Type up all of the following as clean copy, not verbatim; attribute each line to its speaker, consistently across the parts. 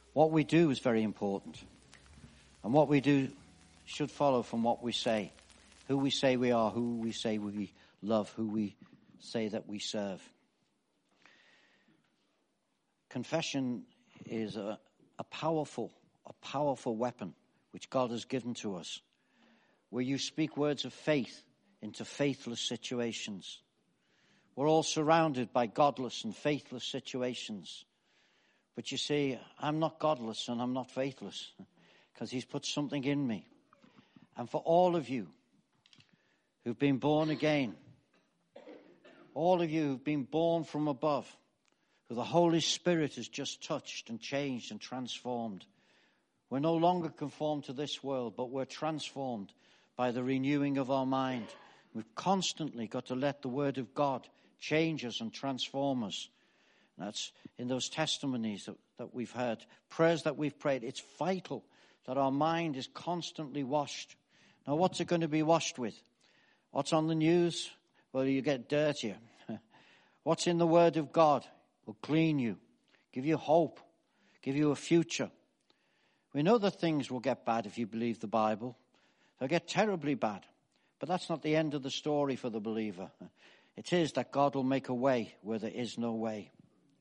Speaker 1: What we do is very important. And what we do should follow from what we say. Who we say we are, who we say we love, who we say that we serve. Confession is a powerful weapon which God has given to us, where you speak words of faith into faithless situations. We're all surrounded by godless and faithless situations. But you see, I'm not godless and I'm not faithless because he's put something in me. And for all of you who've been born again, all of you who've been born from above, who the Holy Spirit has just touched and changed and transformed, we're no longer conformed to this world, but we're transformed by the renewing of our mind. We've constantly got to let the Word of God change us and transform us. And that's in those testimonies that we've heard, prayers that we've prayed. It's vital that our mind is constantly washed. Now, what's it going to be washed with? What's on the news? Well, you get dirtier. What's in the Word of God will clean you, give you hope, give you a future. We know that things will get bad if you believe the Bible. They'll get terribly bad. But that's not the end of the story for the believer. It is that God will make a way where there is no way.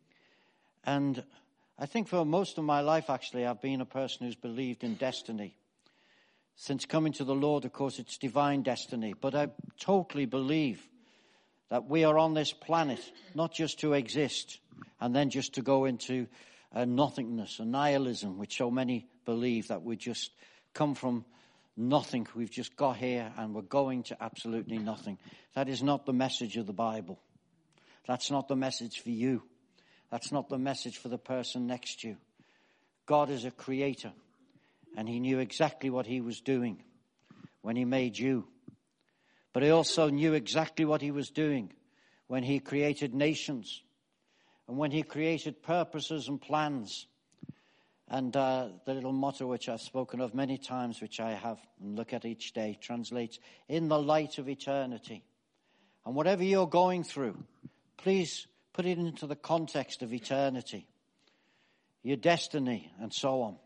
Speaker 1: And I think for most of my life, actually, I've been a person who's believed in destiny. Since coming to the Lord, of course, it's divine destiny. But I totally believe that we are on this planet, not just to exist and then just to go into nothingness and nihilism, which so many believe, that we just come from nothing. We've just got here and we're going to absolutely nothing. That is not the message of the Bible. That's not the message for you. That's not the message for the person next to you. God is a creator, and he knew exactly what he was doing when he made you. But he also knew exactly what he was doing when he created nations and when he created purposes and plans. And the little motto which I've spoken of many times, which I have and look at each day, translates, in the light of eternity. And whatever you're going through, please put it into the context of eternity, your destiny, and so on.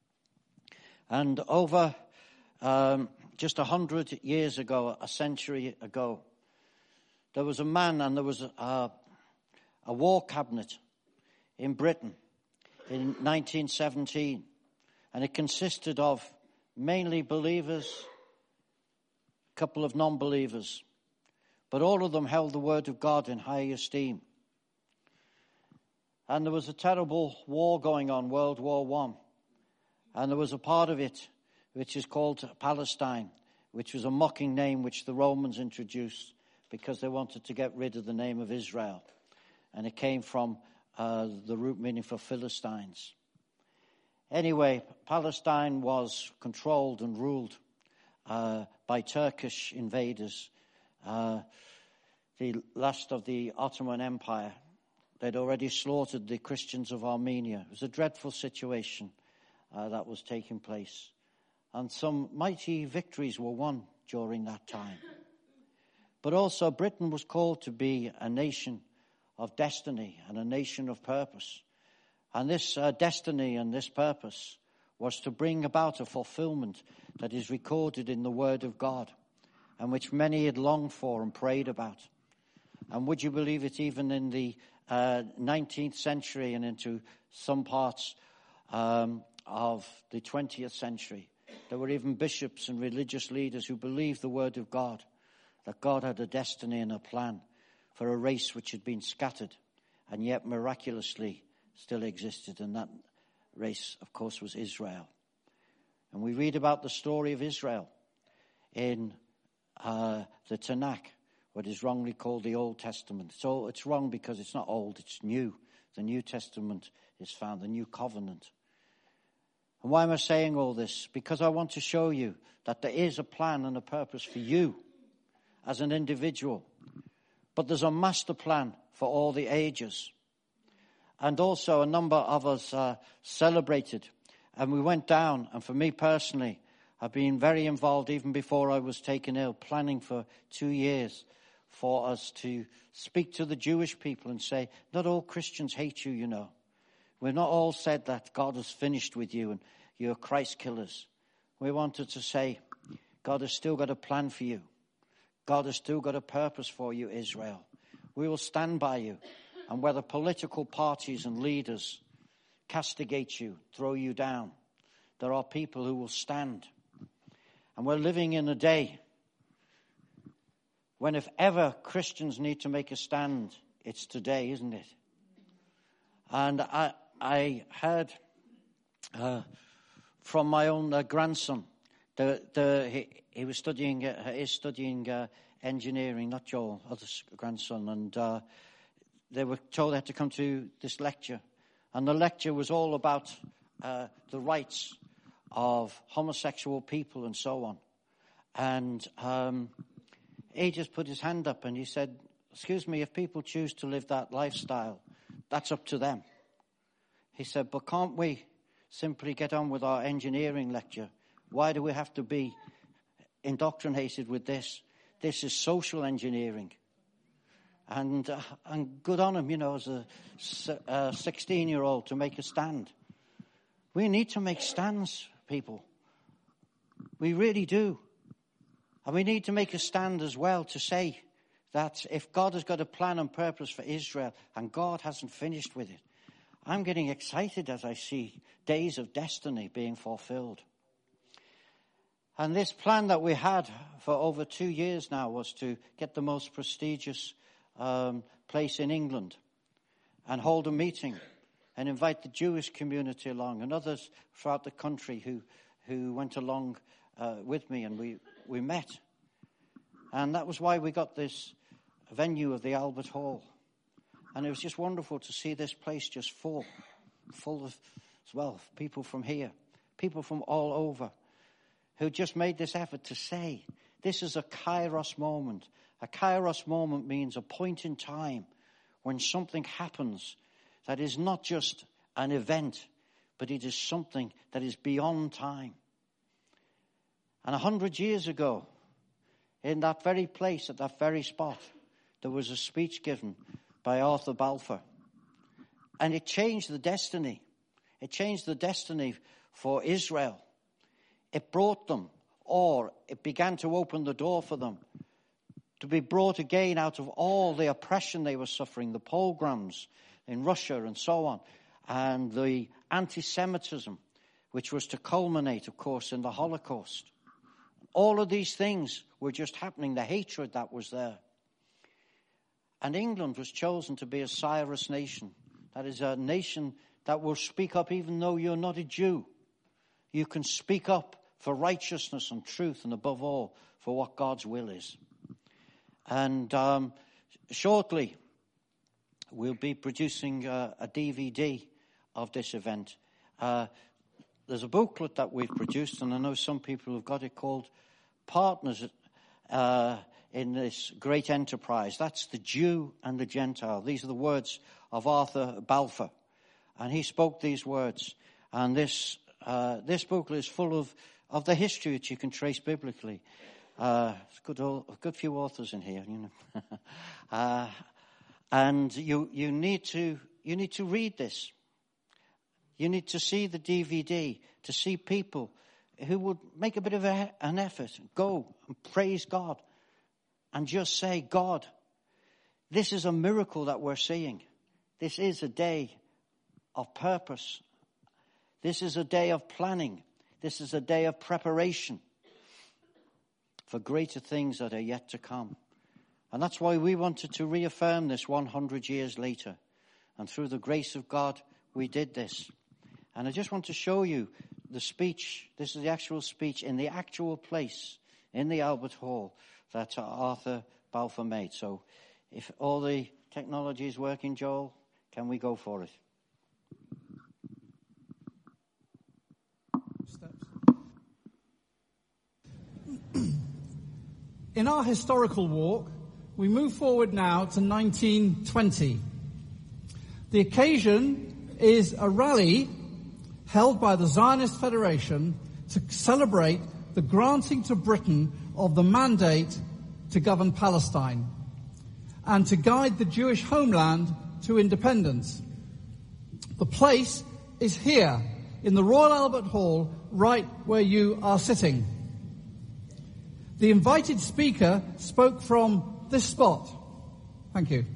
Speaker 1: And over just 100 years ago, a century ago, there was a man and there was a war cabinet in Britain in 1917. And it consisted of mainly believers, a couple of non-believers. But all of them held the Word of God in high esteem. And there was a terrible war going on, World War I. And there was a part of it which is called Palestine, which was a mocking name which the Romans introduced because they wanted to get rid of the name of Israel. And it came from the root meaning for Philistines. Anyway, Palestine was controlled and ruled by Turkish invaders. The last of the Ottoman Empire. They'd already slaughtered the Christians of Armenia. It was a dreadful situation that was taking place. And some mighty victories were won during that time. But also Britain was called to be a nation of destiny and a nation of purpose. And this destiny and this purpose was to bring about a fulfillment that is recorded in the Word of God, and which many had longed for and prayed about. And would you believe it, even in the 19th century and into some parts of the 20th century, there were even bishops and religious leaders who believed the Word of God, that God had a destiny and a plan for a race which had been scattered and yet miraculously still existed. And that race, of course, was Israel. And we read about the story of Israel in the Tanakh, what is wrongly called the Old Testament. So it's wrong because it's not old, it's new. The New Testament is found, the New Covenant. And why am I saying all this? Because I want to show you that there is a plan and a purpose for you as an individual. But there's a master plan for all the ages. And also a number of us celebrated. And we went down, and for me personally, I've been very involved even before I was taken ill, planning for 2 years for us to speak to the Jewish people and say, not all Christians hate you, you know. We've not all said that God has finished with you and you're Christ killers. We wanted to say, God has still got a plan for you. God has still got a purpose for you, Israel. We will stand by you. And whether political parties and leaders castigate you, throw you down, there are people who will stand. And we're living in a day when if ever Christians need to make a stand, it's today, isn't it? And I heard from my own grandson, he is studying engineering, not Joel, other grandson, and they were told they had to come to this lecture. And the lecture was all about the rights of homosexual people and so on. And he just put his hand up and he said, excuse me, if people choose to live that lifestyle, that's up to them. He said, but can't we simply get on with our engineering lecture? Why do we have to be indoctrinated with this? This is social engineering. And good on him, as a 16-year-old to make a stand. We need to make stands, people. We really do. And we need to make a stand as well to say that if God has got a plan and purpose for Israel and God hasn't finished with it, I'm getting excited as I see days of destiny being fulfilled. And this plan that we had for over 2 years now was to get the most prestigious place in England and hold a meeting and invite the Jewish community along and others throughout the country who went along with me, and we met. And that was why we got this venue of the Albert Hall. And it was just wonderful to see this place just full of, as well, people from here, people from all over, who just made this effort to say, this is a Kairos moment. A Kairos moment means a point in time when something happens that is not just an event, but it is something that is beyond time. And 100 years ago, in that very place, at that very spot, there was a speech given by Arthur Balfour. And it changed the destiny. It changed the destiny for Israel. It brought them, or it began to open the door for them to be brought again out of all the oppression they were suffering, the pogroms in Russia and so on, and the anti-Semitism, which was to culminate, of course, in the Holocaust. All of these things were just happening, the hatred that was there. And England was chosen to be a Cyrus nation. That is a nation that will speak up even though you're not a Jew. You can speak up for righteousness and truth, and above all, for what God's will is. And shortly, we'll be producing a DVD of this event. There's a booklet that we've produced, and I know some people have got it, called Partners in This Great Enterprise. That's the Jew and the Gentile. These are the words of Arthur Balfour. And he spoke these words. And this booklet is full of the history that you can trace biblically. It's a good few authors in here, and you need to read this. You need to see the DVD, to see people who would make a bit of an effort, go and praise God, and just say, God, this is a miracle that we're seeing. This is a day of purpose. This is a day of planning. This is a day of preparation for greater things that are yet to come. And that's why we wanted to reaffirm this 100 years later. And through the grace of God, we did this. And I just want to show you the speech. This is the actual speech in the actual place in the Albert Hall that Arthur Balfour made. So if all the technology is working, Joel, can we go for it?
Speaker 2: In our historical walk, we move forward now to 1920. The occasion is a rally held by the Zionist Federation to celebrate the granting to Britain of the mandate to govern Palestine and to guide the Jewish homeland to independence. The place is here, in the Royal Albert Hall, right where you are sitting. The invited speaker spoke from this spot. Thank you.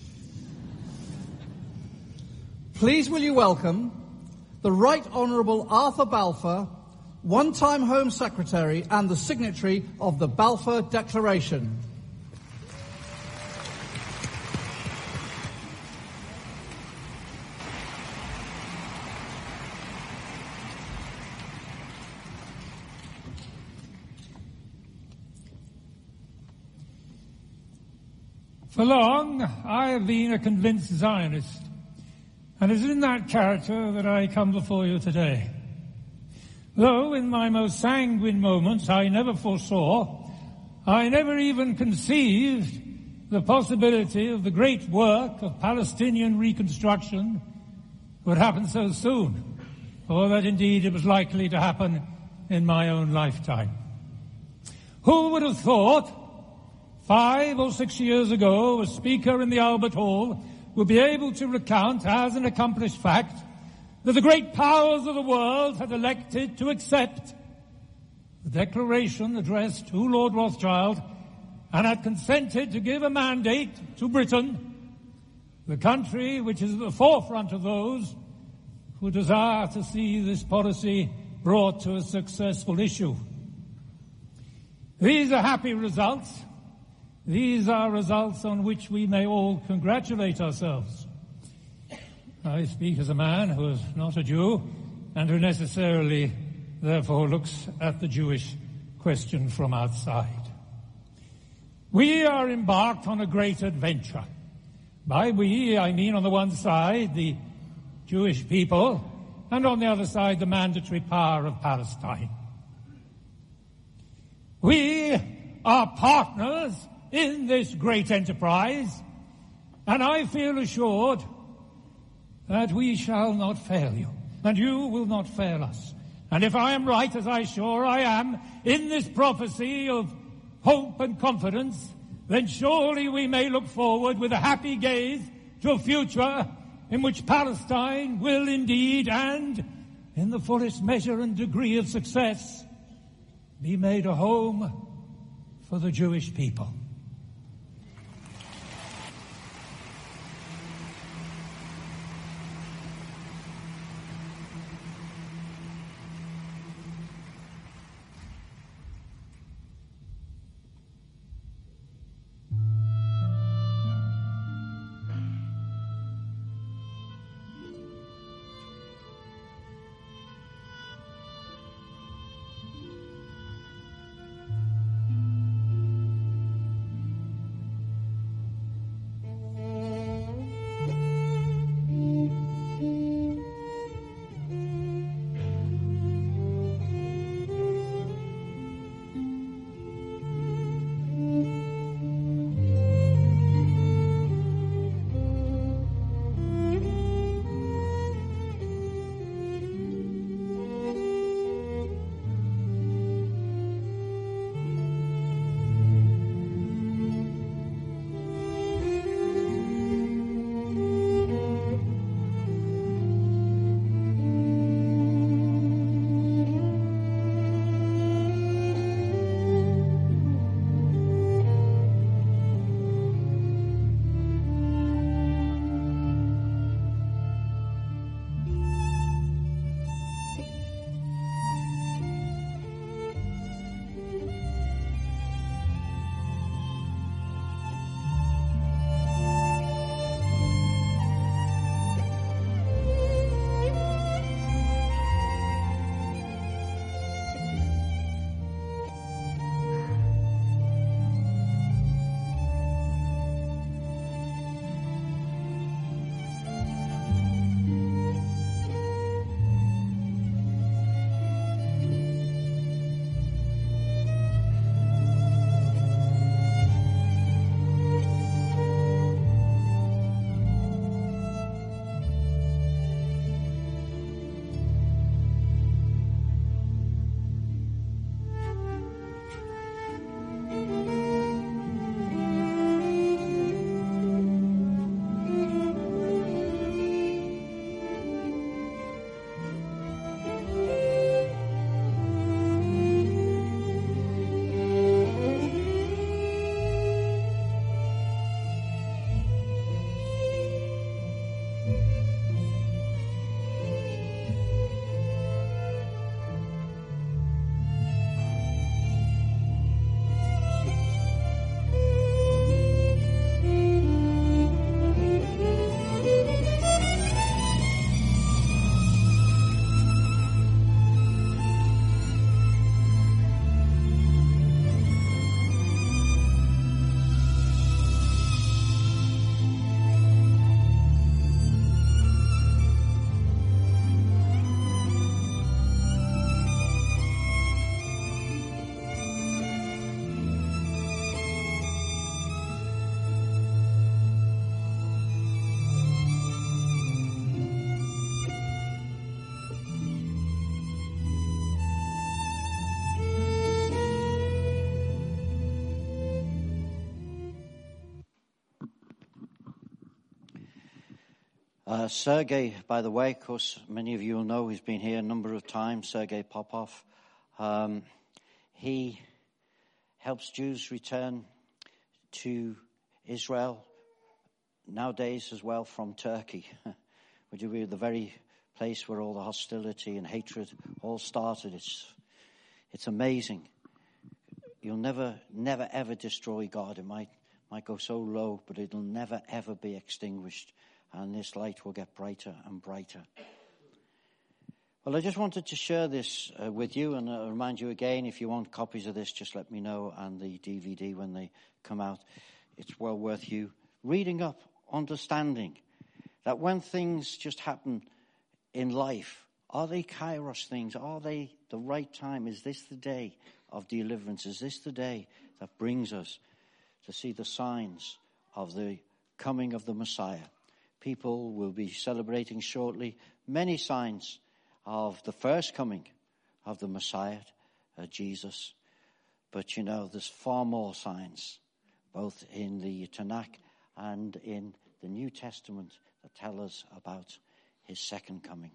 Speaker 2: Please will you welcome the Right Honourable Arthur Balfour, one-time Home Secretary and the signatory of the Balfour Declaration.
Speaker 3: For long, I have been a convinced Zionist, and it is in that character that I come before you today. Though in my most sanguine moments I never foresaw, I never even conceived the possibility of the great work of Palestinian reconstruction would happen so soon, or that indeed it was likely to happen in my own lifetime. Who would have thought 5 or 6 years ago, a speaker in the Albert Hall would be able to recount as an accomplished fact that the great powers of the world had elected to accept the declaration addressed to Lord Rothschild and had consented to give a mandate to Britain, the country which is at the forefront of those who desire to see this policy brought to a successful issue. These are happy results. These are results on which we may all congratulate ourselves. I speak as a man who is not a Jew and who necessarily, therefore, looks at the Jewish question from outside. We are embarked on a great adventure. By we, I mean on the one side the Jewish people and on the other side the mandatory power of Palestine. We are partners in this great enterprise, and I feel assured that we shall not fail you, and you will not fail us. And if I am right, as I sure I am, in this prophecy of hope and confidence, then surely we may look forward with a happy gaze to a future in which Palestine will indeed, and in the fullest measure and degree of success, be made a home for the Jewish people.
Speaker 1: Sergei, by the way, of course, many of you will know he's been here a number of times, Sergei Popov. He helps Jews return to Israel nowadays as well from Turkey, which would be the very place where all the hostility and hatred all started. It's amazing. You'll never ever destroy God. It might go so low, but it'll never ever be extinguished. And this light will get brighter and brighter. Well, I just wanted to share this with you and remind you again, if you want copies of this, just let me know, and the DVD when they come out. It's well worth you reading up, understanding that when things just happen in life, are they kairos things? Are they the right time? Is this the day of deliverance? Is this the day that brings us to see the signs of the coming of the Messiah? People will be celebrating shortly many signs of the first coming of the Messiah, Jesus. But there's far more signs, both in the Tanakh and in the New Testament, that tell us about his second coming.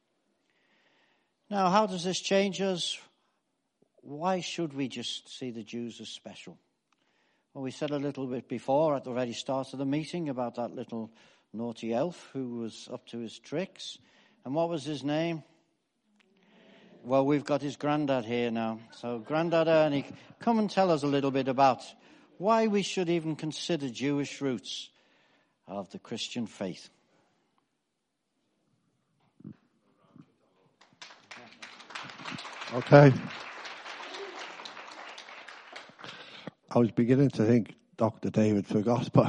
Speaker 1: Now, how does this change us? Why should we just see the Jews as special? Well, we said a little bit before at the very start of the meeting about that little naughty elf who was up to his tricks. And what was his name? Well, we've got his granddad here now. So, Granddad Ernie, come and tell us a little bit about why we should even consider Jewish roots of the Christian faith.
Speaker 4: Okay. I was beginning to think Dr. David forgot, but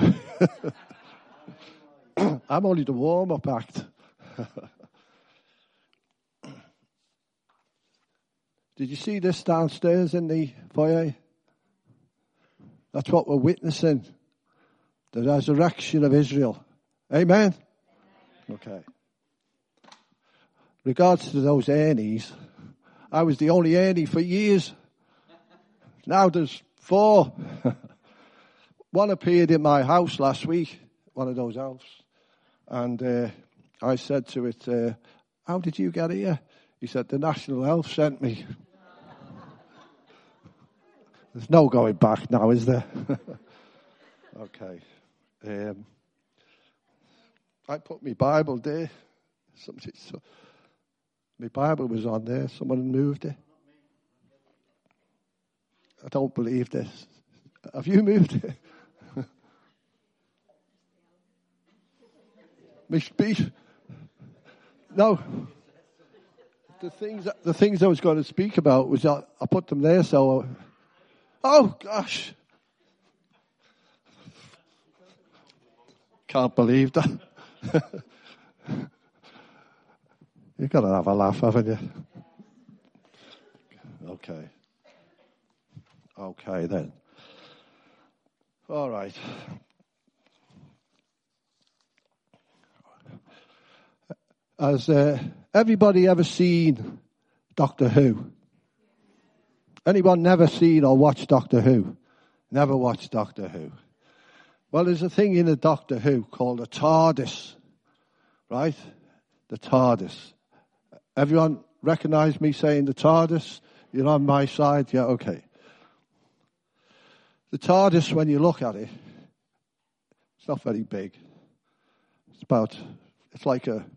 Speaker 4: I'm only the warm-up act. Did you see this downstairs in the foyer? That's what we're witnessing. The resurrection of Israel. Amen? Okay. Regards to those Ernies, I was the only Ernie for years. Now there's 4. One appeared in my house last week, one of those elves. And I said to it, how did you get here? He said, the National Elf sent me. There's no going back now, is there? Okay. I put my Bible there. My Bible was on there. Someone moved it. I don't believe this. Have you moved it? My speech. No. The things I was going to speak about was I put them there. So, oh gosh, can't believe that. You've got to have a laugh, haven't you? Okay then. All right. Has everybody ever seen Doctor Who? Anyone never seen or watched Doctor Who? Never watched Doctor Who. Well, there's a thing in the Doctor Who called a TARDIS, right? The TARDIS. Everyone recognize me saying the TARDIS? You're on my side? Yeah, okay. The TARDIS, when you look at it, it's not very big. It's like a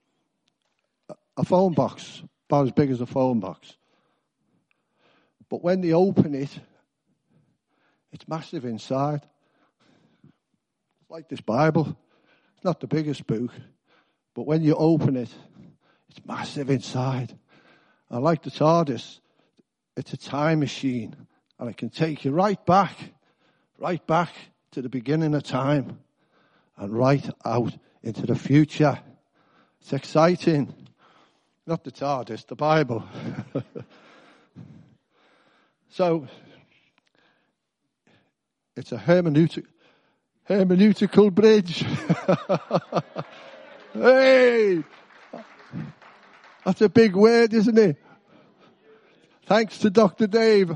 Speaker 4: phone box, about as big as a phone box. But when they open it, it's massive inside. It's like this Bible. It's not the biggest book, but when you open it, it's massive inside. And like the TARDIS, it's a time machine, and it can take you right back to the beginning of time, and right out into the future. It's exciting. Not the TARDIS, the Bible. So, it's a hermeneutical bridge. Hey! That's a big word, isn't it? Thanks to Dr. Dave.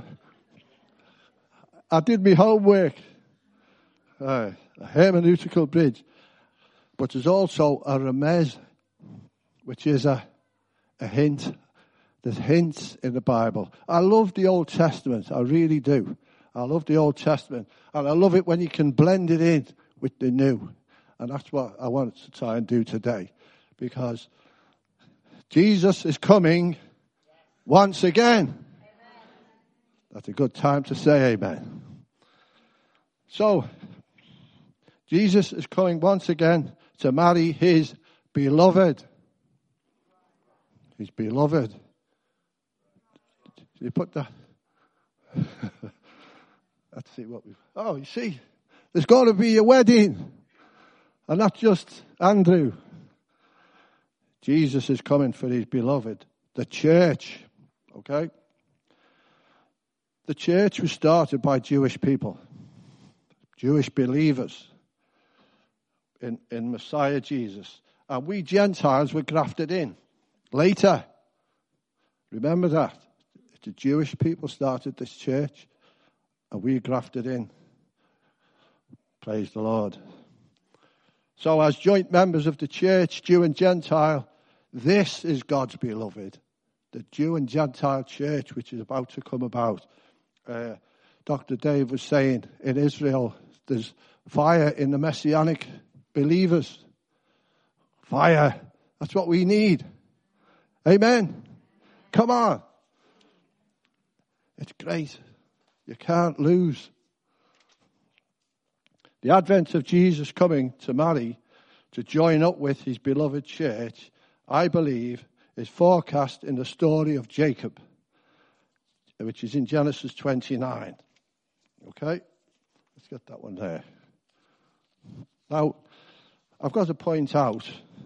Speaker 4: I did my homework. A hermeneutical bridge. But there's also a remez, which is a hint. There's hints in the Bible. I love the Old Testament. I really do. I love the Old Testament. And I love it when you can blend it in with the new. And that's what I want to try and do today. Because Jesus is coming once again. Amen. That's a good time to say amen. So, Jesus is coming once again to marry his beloved. His beloved. You put that. Let's see what we've. Oh, you see, there's got to be a wedding, and not just Andrew. Jesus is coming for his beloved, the church. Okay? The church was started by Jewish people, Jewish believers in Messiah Jesus. And we Gentiles were grafted in later. Remember that. The Jewish people started this church, and we grafted in. Praise the Lord. So as joint members of the church, Jew and Gentile, this is God's beloved. The Jew and Gentile church, which is about to come about. Dr. Dave was saying, in Israel, there's fire in the Messianic believers. Fire. That's what we need. Amen. Come on. It's great. You can't lose. The advent of Jesus coming to marry, to join up with his beloved church, I believe, is forecast in the story of Jacob, which is in Genesis 29. Okay? Let's get that one there. Now, I've got to point out,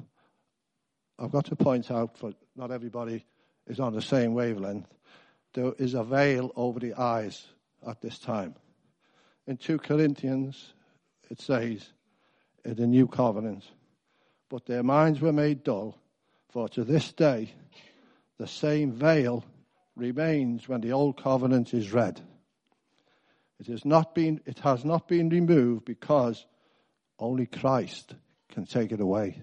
Speaker 4: for not everybody is on the same wavelength, there is a veil over the eyes at this time. In 2 Corinthians, it says, in the new covenant, but their minds were made dull, for to this day the same veil remains when the old covenant is read. It has not been removed because only Christ can take it away.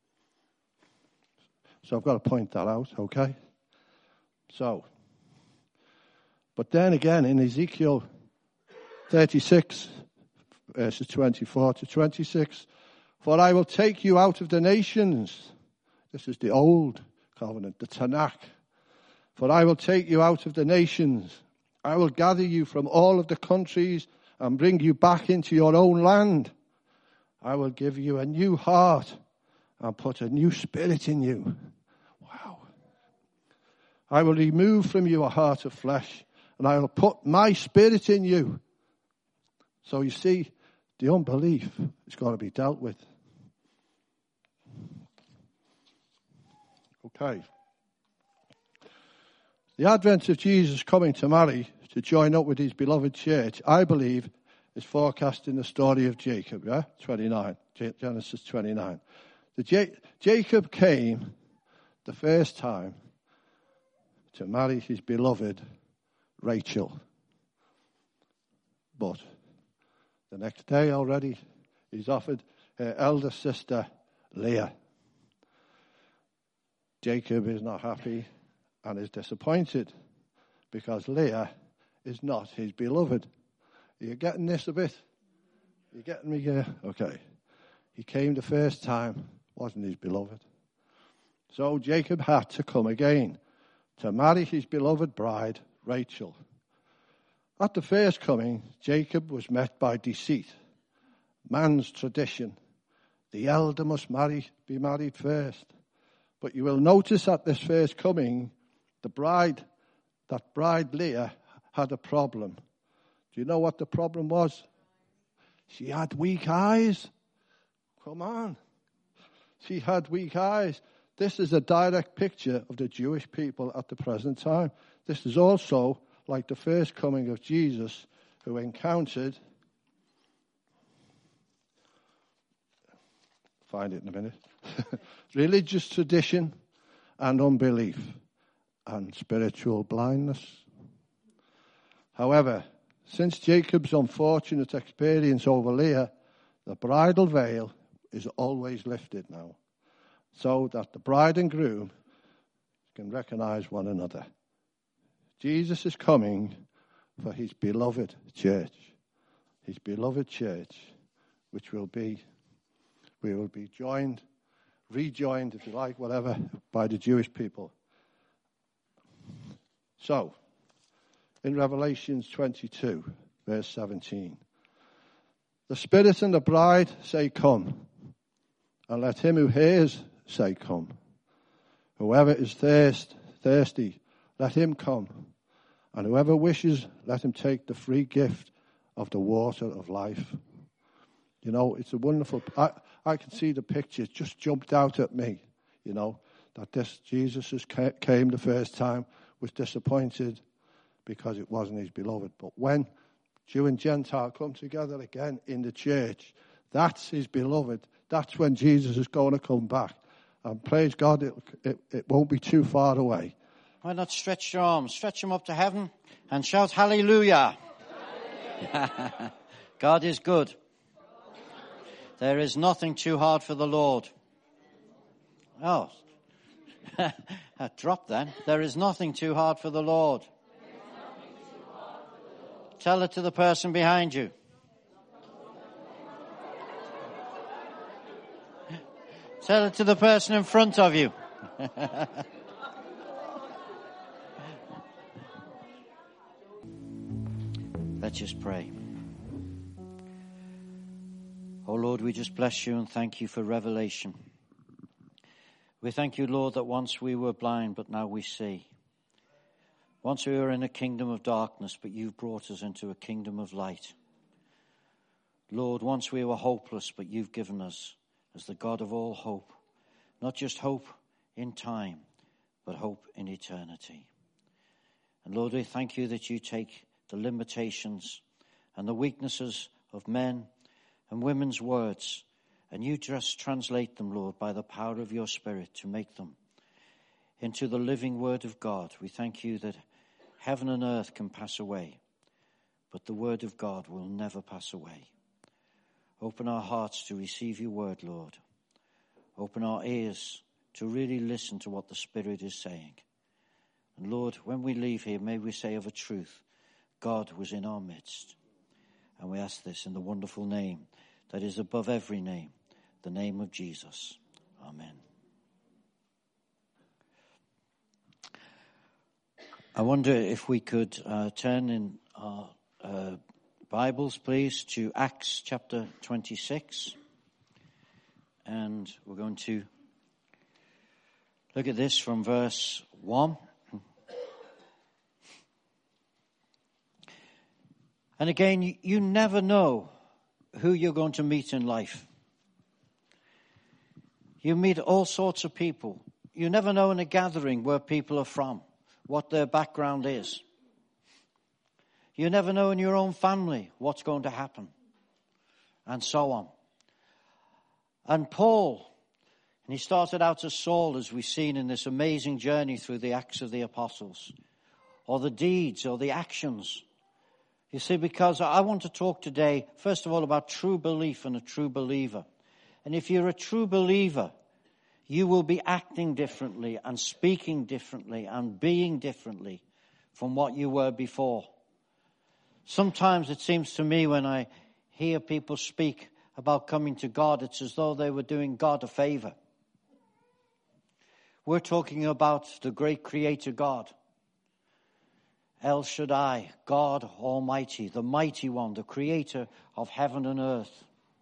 Speaker 4: So I've got to point that out, okay? So, but then again in Ezekiel 36, verses 24 to 26, for I will take you out of the nations. This is the old covenant, the Tanakh. For I will take you out of the nations. I will gather you from all of the countries and bring you back into your own land. I will give you a new heart and put a new spirit in you. Wow. I will remove from you a heart of flesh, and I will put my spirit in you. So you see, the unbelief is going to be dealt with. Okay. The advent of Jesus coming to marry, to join up with his beloved church, I believe, is forecast in the story of Jacob, yeah? 29, Genesis 29. Jacob came the first time to marry his beloved Rachel. But the next day already, he's offered her elder sister Leah. Jacob is not happy and is disappointed because Leah is not his beloved. Are you getting this a bit? You getting me here? Okay. He came the first time, wasn't his beloved. So Jacob had to come again to marry his beloved bride, Rachel. At the first coming, Jacob was met by deceit, man's tradition. The elder must be married first. But you will notice at this first coming, that bride Leah had a problem. Do you know what the problem was? She had weak eyes. Come on. She had weak eyes. This is a direct picture of the Jewish people at the present time. This is also like the first coming of Jesus, who encountered, find it in a minute, religious tradition and unbelief and spiritual blindness. However, since Jacob's unfortunate experience over Leah, the bridal veil is always lifted now, so that the bride and groom can recognize one another. Jesus is coming for his beloved church. His beloved church, which we will be rejoined, if you like, whatever, by the Jewish people. So, in Revelation 22, verse 17, the Spirit and the bride say, come, and let him who hears say, come. Whoever is thirsty, let him come, and whoever wishes, let him take the free gift of the water of life. You know, it's a wonderful, I can see the picture, it just jumped out at me, you know, that this Jesus came the first time, was disappointed because it wasn't his beloved. But when Jew and Gentile come together again in the church, that's his beloved. That's when Jesus is going to come back. And praise God, it won't be too far away.
Speaker 1: Why not stretch your arms, stretch them up to heaven and shout hallelujah. God is good. There is nothing too hard for the Lord. Oh, that dropped then. There is nothing too hard for the Lord. Tell it to the person behind you. Tell it to the person in front of you. Let's just pray. Oh Lord, we just bless you and thank you for revelation. We thank you, Lord, that once we were blind, but now we see. Once we were in a kingdom of darkness, but you've brought us into a kingdom of light. Lord, once we were hopeless, but you've given us, as the God of all hope, not just hope in time, but hope in eternity. And Lord, we thank you that you take the limitations and the weaknesses of men and women's words, and you just translate them, Lord, by the power of your Spirit to make them into the living word of God. We thank you that heaven and earth can pass away, but the word of God will never pass away. Open our hearts to receive your word, Lord. Open our ears to really listen to what the Spirit is saying. And Lord, when we leave here, may we say of a truth, God was in our midst. And we ask this in the wonderful name that is above every name, the name of Jesus. Amen. I wonder if we could turn in our Bibles, please, to Acts chapter 26. And we're going to look at this from verse 1. And again, you never know who you're going to meet in life. You meet all sorts of people. You never know in a gathering where people are from, what their background is. You never know in your own family what's going to happen, and so on. And Paul, and he started out as Saul, as we've seen in this amazing journey through the Acts of the Apostles, or the deeds, or the actions. You see, because I want to talk today, first of all, about true belief and a true believer. And if you're a true believer, you will be acting differently and speaking differently and being differently from what you were before. Sometimes it seems to me when I hear people speak about coming to God, it's as though they were doing God a favor. We're talking about the great Creator God. El Shaddai, God Almighty, the Mighty One, the Creator of heaven and earth.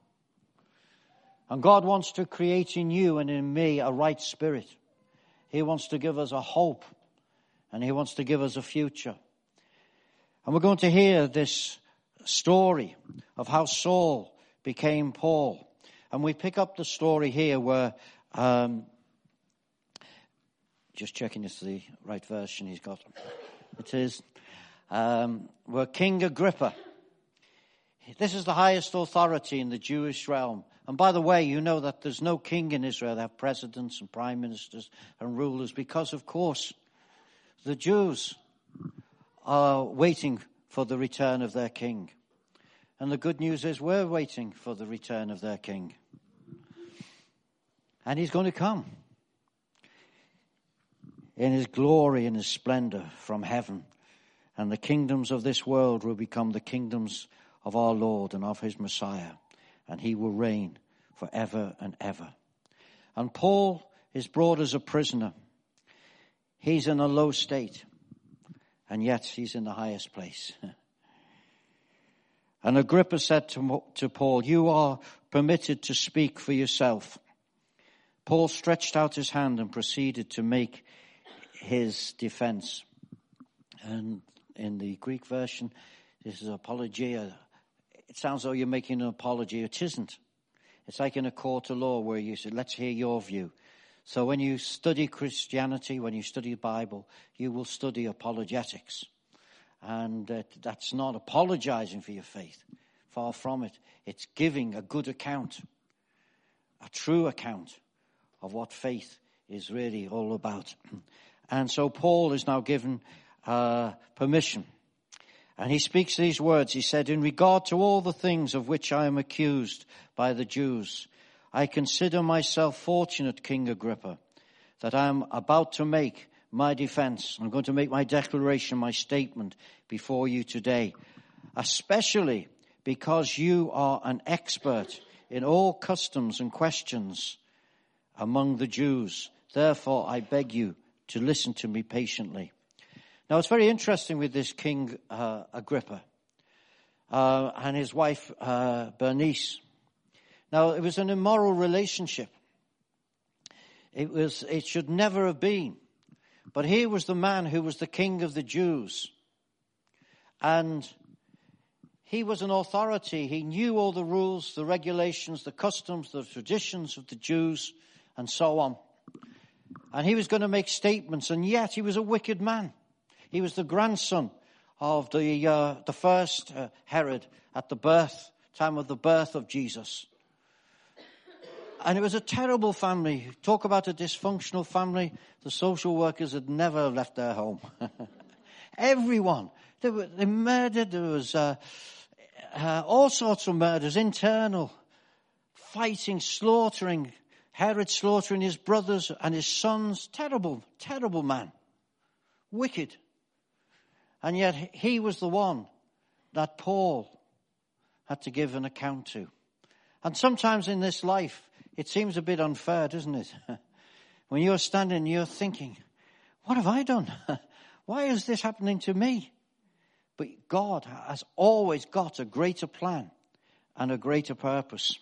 Speaker 1: And God wants to create in you and in me a right spirit. He wants to give us a hope, and He wants to give us a future. And we're going to hear this story of how Saul became Paul. And we pick up the story here where, just checking it's the right version he's got. It is, where King Agrippa, this is the highest authority in the Jewish realm. And by the way, you know that there's no king in Israel. They have presidents and prime ministers and rulers because, of course, the Jews are waiting for the return of their king. And the good news is we're waiting for the return of their king. And he's going to come in his glory and his splendor from heaven. And the kingdoms of this world will become the kingdoms of our Lord and of his Messiah. And he will reign forever and ever. And Paul is brought as a prisoner. He's in a low state. And yet he's in the highest place. And Agrippa said to Paul, "You are permitted to speak for yourself." Paul stretched out his hand and proceeded to make his defense. And in the Greek version, this is apologia. It sounds though you're making an apology. It isn't. It's like in a court of law where you say, let's hear your view. So when you study Christianity, when you study the Bible, you will study apologetics. And that's not apologizing for your faith. Far from it. It's giving a good account, a true account of what faith is really all about. And so Paul is now given permission. And he speaks these words. He said, "In regard to all the things of which I am accused by the Jews, I consider myself fortunate, King Agrippa, that I am about to make my defense. I'm going to make my declaration, my statement before you today, especially because you are an expert in all customs and questions among the Jews. Therefore, I beg you to listen to me patiently." Now, it's very interesting with this King Agrippa and his wife Bernice. Now, it was an immoral relationship. It should never have been. But here was the man who was the king of the Jews. And he was an authority. He knew all the rules, the regulations, the customs, the traditions of the Jews, and so on. And he was going to make statements, and yet he was a wicked man. He was the grandson of the first Herod at the time of the birth of Jesus. And it was a terrible family. Talk about a dysfunctional family. The social workers had never left their home. Everyone. They murdered. There was all sorts of murders, internal, fighting, slaughtering. Herod slaughtering his brothers and his sons. Terrible, terrible man. Wicked. And yet he was the one that Paul had to give an account to. And sometimes in this life, it seems a bit unfair, doesn't it? When you're standing, you're thinking, what have I done? Why is this happening to me? But God has always got a greater plan and a greater purpose.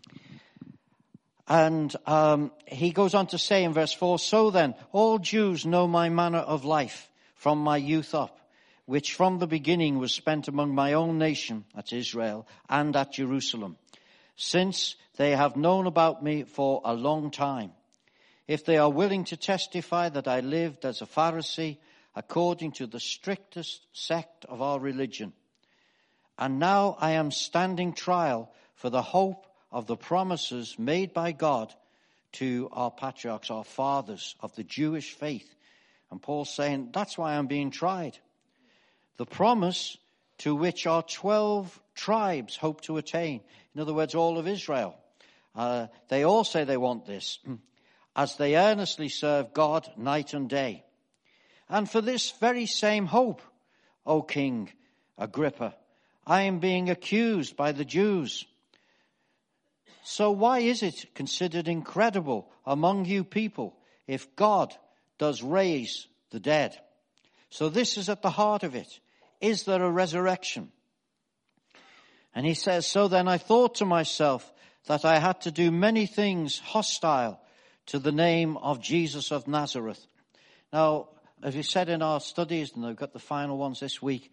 Speaker 1: And he goes on to say in verse 4, "So then, all Jews know my manner of life from my youth up, which from the beginning was spent among my own nation," that's Israel, "and at Jerusalem, since they have known about me for a long time. If they are willing to testify that I lived as a Pharisee according to the strictest sect of our religion. And now I am standing trial for the hope of the promises made by God to our patriarchs, our fathers of the Jewish faith." And Paul's saying, that's why I'm being tried. The promise to which our 12 tribes hope to attain. In other words, all of Israel. They all say they want this, as they earnestly serve God night and day. And for this very same hope, O King Agrippa, I am being accused by the Jews. So why is it considered incredible among you people if God does raise the dead? So this is at the heart of it. Is there a resurrection? And he says, "So then I thought to myself that I had to do many things hostile to the name of Jesus of Nazareth." Now, as we said in our studies, and I've got the final ones this week,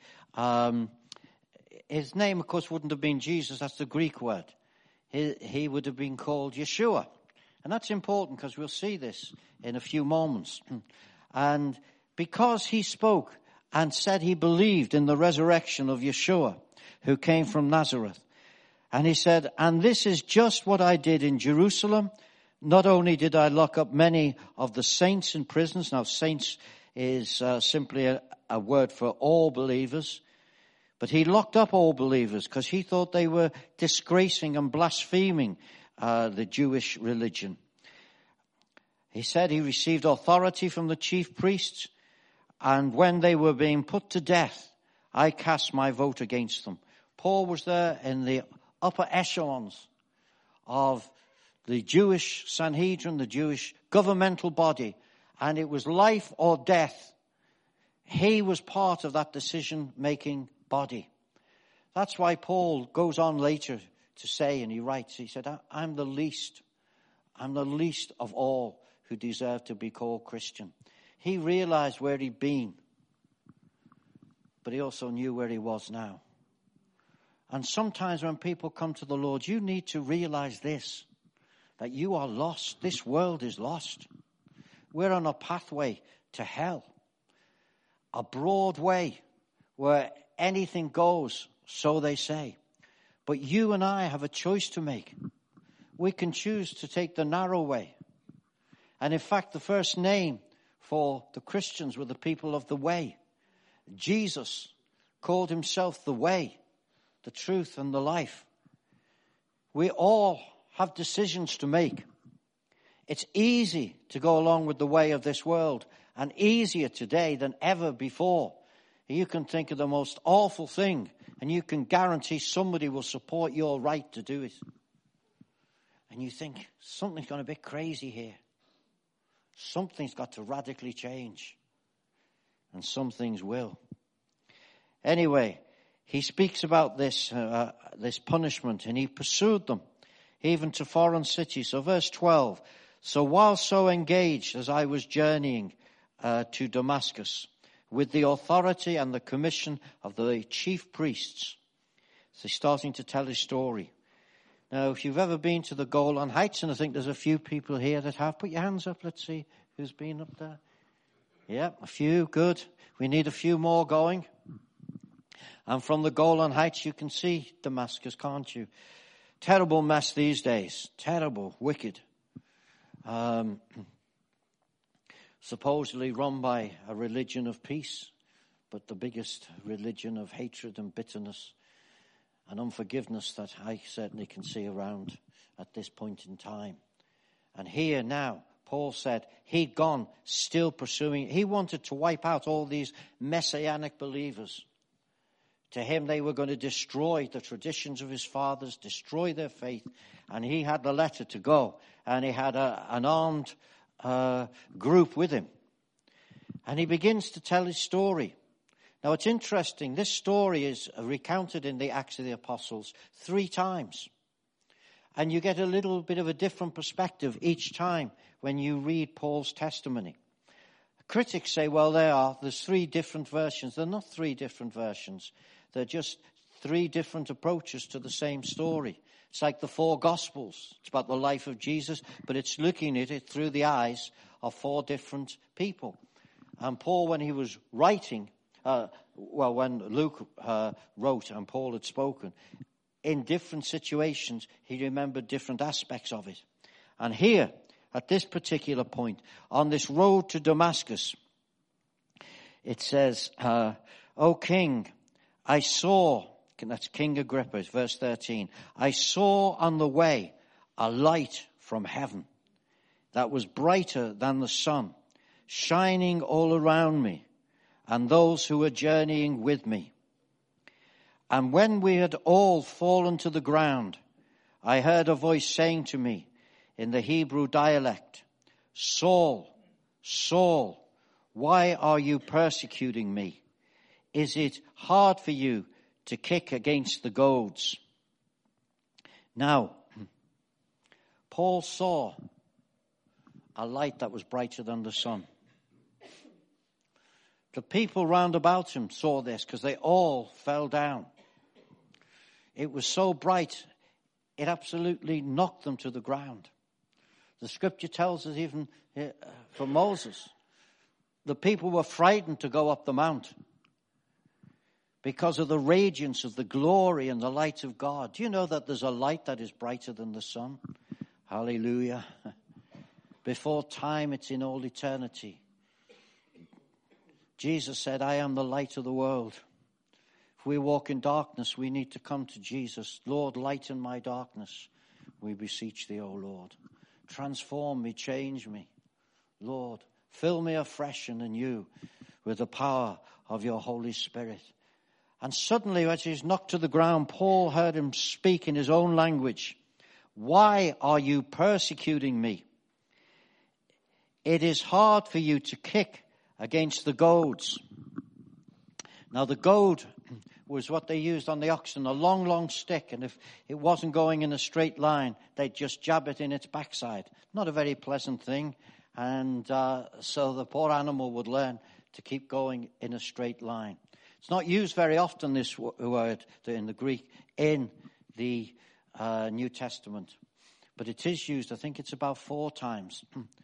Speaker 1: his name, of course, wouldn't have been Jesus. That's the Greek word. He would have been called Yeshua. And that's important because we'll see this in a few moments. And because he spoke and said he believed in the resurrection of Yeshua, who came from Nazareth. And he said, "And this is just what I did in Jerusalem. Not only did I lock up many of the saints in prisons." Now, saints is simply a word for all believers. But he locked up all believers because he thought they were disgracing and blaspheming the Jewish religion. He said he received authority from the chief priests, and when they were being put to death, I cast my vote against them. Paul was there in the upper echelons of the Jewish Sanhedrin, the Jewish governmental body, and it was life or death. He was part of that decision-making body. That's why Paul goes on later to say, and he writes, he said, I'm the least of all who deserve to be called Christian. He realized where he'd been, but he also knew where he was now. And sometimes when people come to the Lord, you need to realize this, that you are lost. This world is lost. We're on a pathway to hell, a broad way where anything goes, so they say. But you and I have a choice to make. We can choose to take the narrow way. And in fact, the first name for the Christians were the people of the way. Jesus called himself the way, the truth, and the life. We all have decisions to make. It's easy to go along with the way of this world, and easier today than ever before. You can think of the most awful thing, and you can guarantee somebody will support your right to do it. And you think, something's gone a bit crazy here. Something's got to radically change. And some things will. Anyway, he speaks about this punishment, and he pursued them, even to foreign cities. So verse 12, so while so engaged as I was journeying to Damascus, with the authority and the commission of the chief priests. So he's starting to tell his story. Now, if you've ever been to the Golan Heights, and I think there's a few people here that have, put your hands up. Let's see who's been up there. Yeah, a few. Good. We need a few more going. And from the Golan Heights, you can see Damascus, can't you? Terrible mess these days. Terrible, wicked. Supposedly run by a religion of peace, but the biggest religion of hatred and bitterness and unforgiveness that I certainly can see around at this point in time. And here now, Paul said he'd gone still pursuing. He wanted to wipe out all these messianic believers. To him, they were going to destroy the traditions of his fathers, destroy their faith. And he had the letter to go. And he had an armed group with him. And he begins to tell his story. Now, it's interesting. This story is recounted in the Acts of the Apostles 3 times. And you get a little bit of a different perspective each time when you read Paul's testimony. Critics say, well, there's 3 different versions. They're not 3 different versions. They're just 3 different approaches to the same story. It's like the 4 Gospels. It's about the life of Jesus, but it's looking at it through the eyes of 4 different people. And Paul, when he was writing, when Luke wrote and Paul had spoken, in different situations, he remembered different aspects of it. And here, at this particular point, on this road to Damascus, it says, O king, I saw, that's King Agrippa, verse 13, I saw on the way a light from heaven that was brighter than the sun, shining all around me and those who were journeying with me. And when we had all fallen to the ground, I heard a voice saying to me in the Hebrew dialect, Saul, Saul, why are you persecuting me? Is it hard for you to kick against the goads? Now, Paul saw a light that was brighter than the sun. The people round about him saw this because they all fell down. It was so bright, it absolutely knocked them to the ground. The scripture tells us even for Moses, the people were frightened to go up the mount because of the radiance of the glory and the light of God. Do you know that there's a light that is brighter than the sun? Hallelujah. Before time, it's in all eternity. Jesus said, I am the light of the world. If we walk in darkness, we need to come to Jesus. Lord, lighten my darkness. We beseech thee, O Lord. Transform me, change me. Lord. Fill me afresh and anew with the power of your Holy Spirit. And suddenly, as he's knocked to the ground, Paul heard him speak in his own language. Why are you persecuting me? It is hard for you to kick against the goads. Now, the goad was what they used on the oxen, a long, long stick. And if it wasn't going in a straight line, they'd just jab it in its backside. Not a very pleasant thing. And so the poor animal would learn to keep going in a straight line. It's not used very often, this word in the Greek, in the New Testament. But it is used, I think it's about 4 times.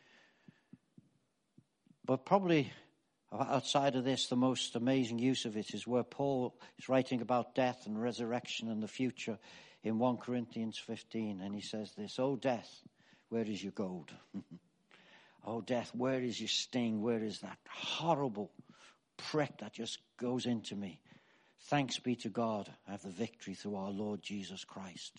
Speaker 1: But probably outside of this, the most amazing use of it is where Paul is writing about death and resurrection and the future in 1 Corinthians 15. And he says this, "O death, where is your gold? O death, where is your sting? Where is that horrible prick that just goes into me? Thanks be to God, I have the victory through our Lord Jesus Christ."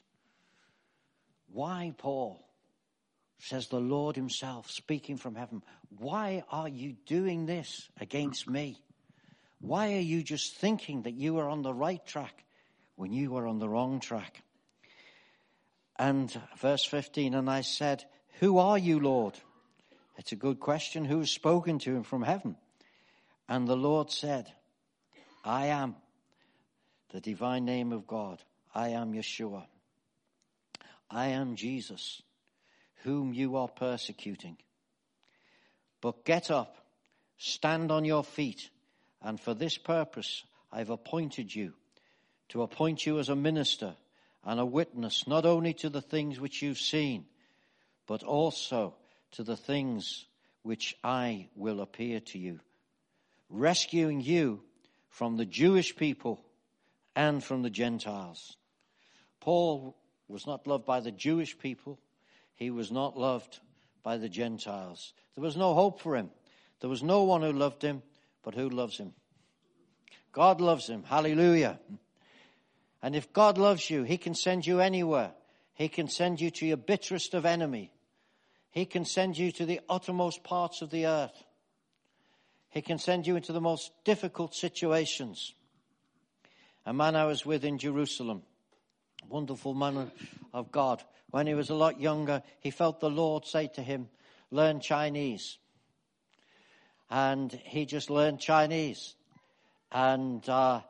Speaker 1: Why, Paul? Says the Lord himself, speaking from heaven. Why are you doing this against me? Why are you just thinking that you are on the right track when you are on the wrong track? And verse 15, and I said, "Who are you, Lord?" It's a good question. Who has spoken to him from heaven? And the Lord said, "I am the divine name of God. I am Yeshua. I am Jesus, whom you are persecuting. But get up, stand on your feet, and for this purpose I've appointed you, to appoint you as a minister and a witness, not only to the things which you've seen, but also to the things which I will appear to you, rescuing you from the Jewish people and from the Gentiles." Paul was not loved by the Jewish people. He was not loved by the Gentiles. There was no hope for him. There was no one who loved him, but who loves him? God loves him. Hallelujah. And if God loves you, he can send you anywhere. He can send you to your bitterest of enemy. He can send you to the uttermost parts of the earth. He can send you into the most difficult situations. A man I was with in Jerusalem, wonderful man of God. When he was a lot younger, he felt the Lord say to him, "Learn Chinese." And he just learned Chinese. And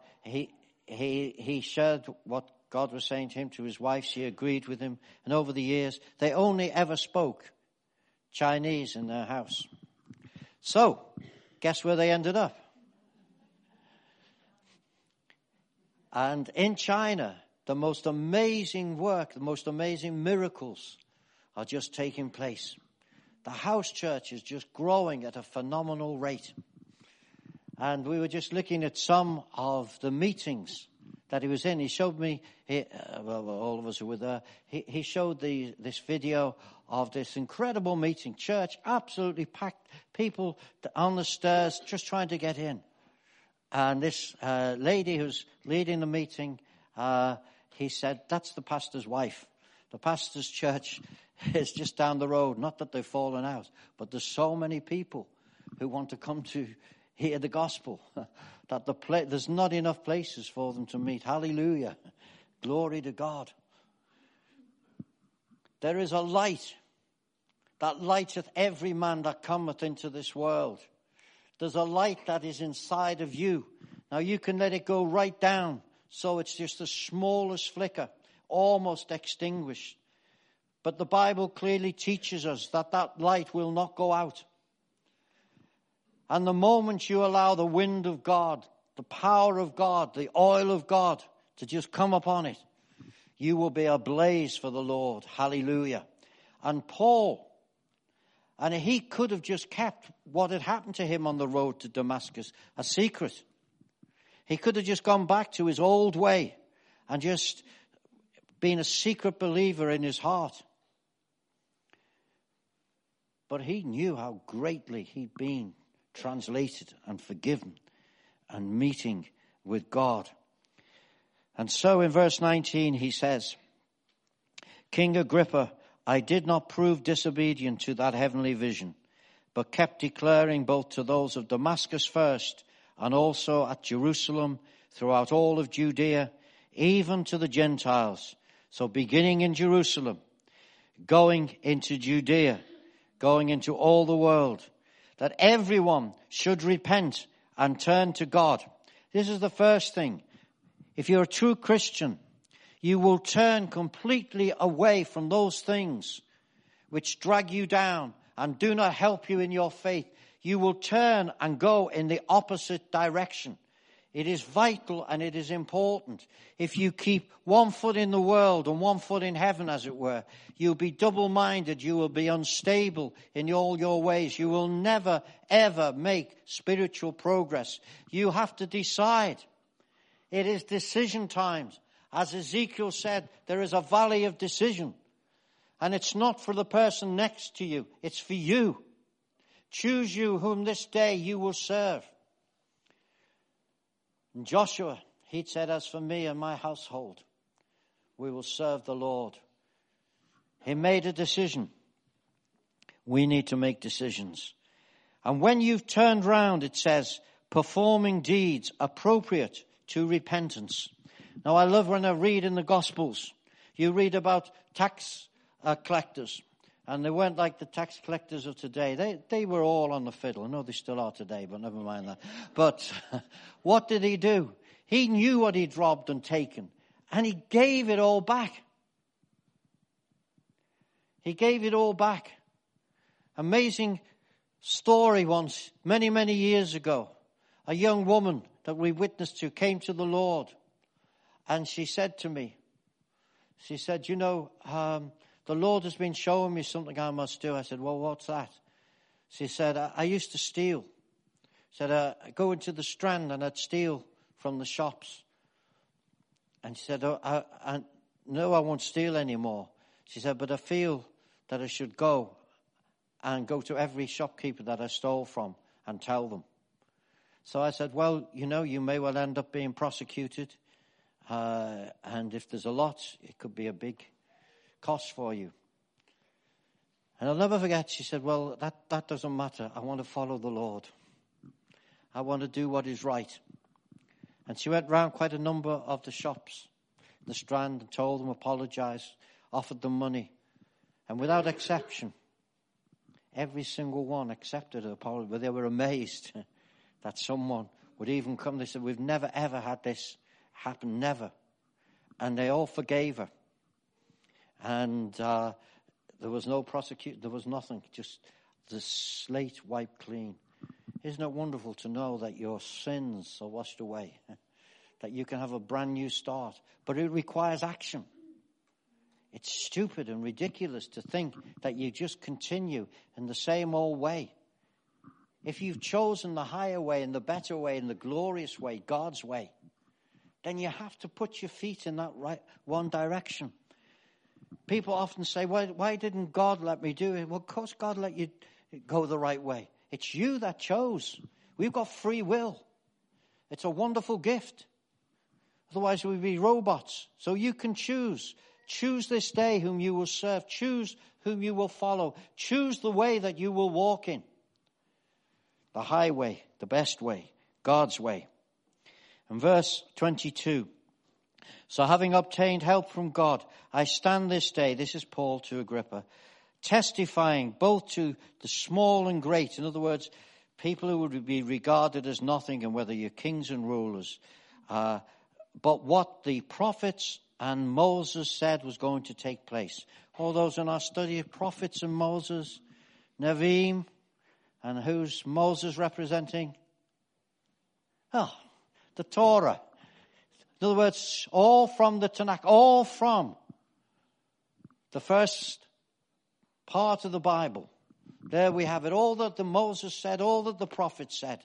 Speaker 1: he shared what God was saying to him, to his wife. She agreed with him. And over the years, they only ever spoke Chinese in their house. So, guess where they ended up? And in China, the most amazing work, the most amazing miracles are just taking place. The house church is just growing at a phenomenal rate. And we were just looking at some of the meetings that he was in. He showed me, all of us who were there, he showed this video of this incredible meeting. Church absolutely packed, people on the stairs just trying to get in. And this lady who's leading the meeting, he said, "That's the pastor's wife. The pastor's church is just down the road. Not that they've fallen out, but there's so many people who want to come to hear the gospel that there's not enough places for them to meet." Hallelujah. Glory to God. There is a light that lighteth every man that cometh into this world. There's a light that is inside of you. Now you can let it go right down, so it's just the smallest flicker, almost extinguished. But the Bible clearly teaches us that that light will not go out. And the moment you allow the wind of God, the power of God, the oil of God to just come upon it, you will be ablaze for the Lord. Hallelujah. And Paul, and he could have just kept what had happened to him on the road to Damascus a secret. He could have just gone back to his old way and just been a secret believer in his heart. But he knew how greatly he'd been translated and forgiven and meeting with God. And so in verse 19 he says, "King Agrippa, I did not prove disobedient to that heavenly vision, but kept declaring both to those of Damascus first and also at Jerusalem, throughout all of Judea, even to the Gentiles. So beginning in Jerusalem, going into Judea, going into all the world, that everyone should repent and turn to God. This is the first thing. If you're a true Christian, you will turn completely away from those things which drag you down and do not help you in your faith. You will turn and go in the opposite direction. It is vital and it is important. If you keep one foot in the world and one foot in heaven, as it were, you'll be double-minded. You will be unstable in all your ways. You will never, ever make spiritual progress. You have to decide. It is decision times. As Ezekiel said, there is a valley of decision. And it's not for the person next to you. It's for you. Choose you whom this day you will serve. And Joshua, he said, as for me and my household, we will serve the Lord. He made a decision. We need to make decisions. And when you've turned round, it says, performing deeds appropriate to repentance. Now, I love when I read in the Gospels, you read about tax collectors. And they weren't like the tax collectors of today. They were all on the fiddle. I know they still are today, but never mind that. But what did he do? He knew what he'd robbed and taken. And he gave it all back. He gave it all back. Amazing story once, many, many years ago. A young woman that we witnessed to came to the Lord. And she said to me, she said, you know, the Lord has been showing me something I must do. I said, well, what's that? She said, I used to steal. She said, I'd go into the Strand and I'd steal from the shops. And she said, no, I won't steal anymore. She said, but I feel that I should go to every shopkeeper that I stole from and tell them. So I said, well, you know, you may well end up being prosecuted. And if there's a lot, it could be a big cost for you. And I'll never forget, she said, well, that doesn't matter. I want to follow the Lord. I want to do what is right. And she went round quite a number of the shops, the Strand, and told them, apologized, offered them money. And without exception, every single one accepted her apology. But they were amazed that someone would even come. They said, we've never, ever had this happen, never. And they all forgave her. And there was no prosecution, there was nothing, just the slate wiped clean. Isn't it wonderful to know that your sins are washed away, that you can have a brand new start? But it requires action. It's stupid and ridiculous to think that you just continue in the same old way. If you've chosen the higher way and the better way and the glorious way, God's way, then you have to put your feet in that right one direction. People often say, why didn't God let me do it? Well, of course God let you go the right way. It's you that chose. We've got free will. It's a wonderful gift. Otherwise we'd be robots. So you can choose. Choose this day whom you will serve. Choose whom you will follow. Choose the way that you will walk in. The highway, the best way, God's way. And verse 22. So having obtained help from God, I stand this day, this is Paul to Agrippa, testifying both to the small and great. In other words, people who would be regarded as nothing, and whether you're kings and rulers. But what the prophets and Moses said was going to take place. All those in our study of prophets and Moses, Nevi'im, and who's Moses representing? Oh, the Torah. In other words, all from the Tanakh, all from the first part of the Bible. There we have it. All that the Moses said, all that the prophets said.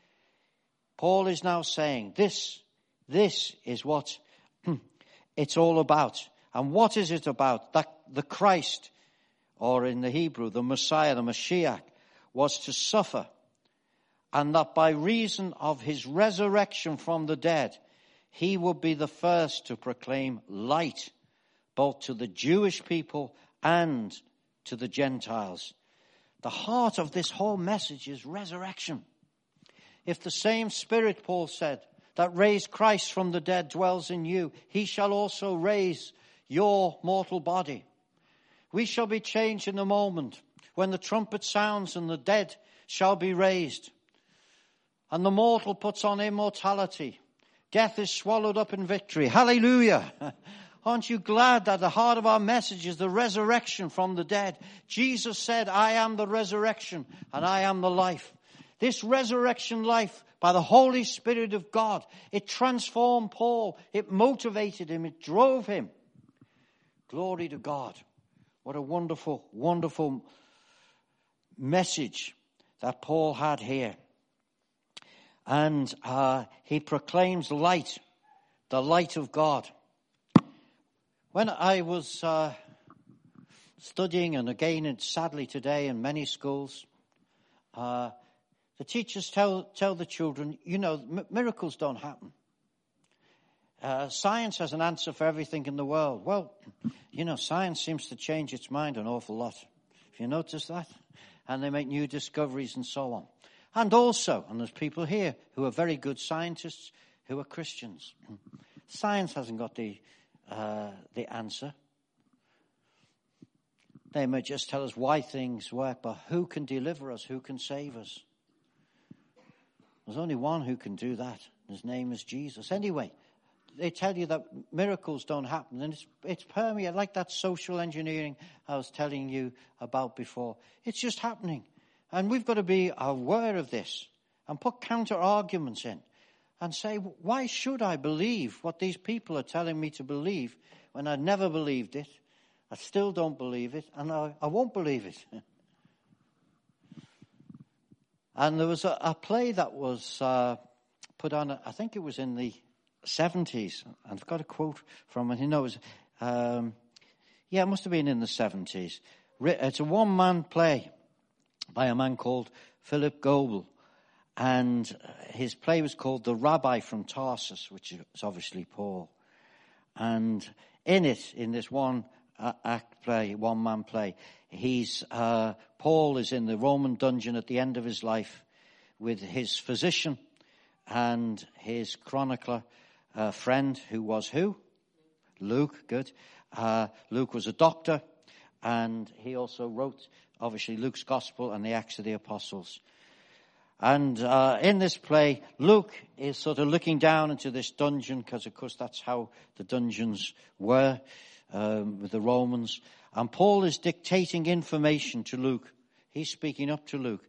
Speaker 1: Paul is now saying, this is what it's all about. And what is it about? That the Christ, or in the Hebrew, the Messiah, the Mashiach, was to suffer. And that by reason of his resurrection from the dead, he would be the first to proclaim light, both to the Jewish people and to the Gentiles. The heart of this whole message is resurrection. If the same Spirit, Paul said, that raised Christ from the dead dwells in you, he shall also raise your mortal body. We shall be changed in a moment when the trumpet sounds and the dead shall be raised. And the mortal puts on immortality. Death is swallowed up in victory. Hallelujah. Aren't you glad that the heart of our message is the resurrection from the dead? Jesus said, I am the resurrection and I am the life. This resurrection life by the Holy Spirit of God, it transformed Paul. It motivated him. It drove him. Glory to God. What a wonderful, wonderful message that Paul had here. And he proclaims light, the light of God. When I was studying, and again, sadly today in many schools, the teachers tell the children, miracles don't happen. Science has an answer for everything in the world. Well, science seems to change its mind an awful lot. Have you noticed that? And they make new discoveries and so on. And also, and there's people here who are very good scientists who are Christians. Science hasn't got the answer. They may just tell us why things work, but who can deliver us? Who can save us? There's only one who can do that. His name is Jesus. Anyway, they tell you that miracles don't happen, and it's permeated, like that social engineering I was telling you about before. It's just happening. And we've got to be aware of this and put counter arguments in and say, why should I believe what these people are telling me to believe when I never believed it? I still don't believe it, and I won't believe it. And there was a play that was put on, I think it was in the 70s. I've got a quote from it. It must have been in the 70s. It's a one-man play by a man called Philip Goebel. And his play was called The Rabbi from Tarsus, which is obviously Paul. And in this one-act play, one-man play, Paul is in the Roman dungeon at the end of his life with his physician and his chronicler friend, who was who? Luke, good. Luke was a doctor, and he also wrote, obviously, Luke's Gospel and the Acts of the Apostles. And in this play, Luke is sort of looking down into this dungeon, because, of course, that's how the dungeons were with the Romans. And Paul is dictating information to Luke. He's speaking up to Luke.